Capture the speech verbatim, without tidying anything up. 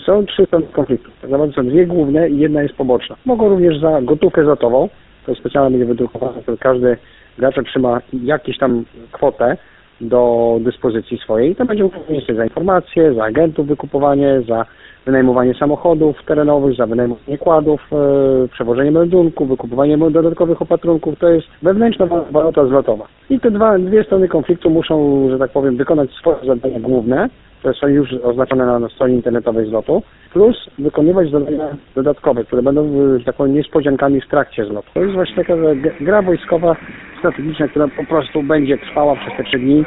Są trzy strony konfliktu. Tak naprawdę są dwie główne i jedna jest poboczna. Mogą również za gotówkę zlotową, to specjalnie będzie wydrukowane, to każdy gracz otrzyma jakieś tam kwotę do dyspozycji swojej. To będzie mógł za informacje, za agentów wykupowanie, za wynajmowanie samochodów terenowych, za wynajmowanie kładów, e, przewożenie meldunku, wykupowanie dodatkowych opatrunków. To jest wewnętrzna waluta zlotowa. I te dwa, dwie strony konfliktu muszą, że tak powiem, wykonać swoje zadania główne, które są już oznaczone na, na stronie internetowej zlotu, plus wykonywać zadania dodatkowe, które będą, że tak powiem, niespodziankami w trakcie zlotu. To jest właśnie taka gra wojskowa, strategiczna, która po prostu będzie trwała przez te trzy dni.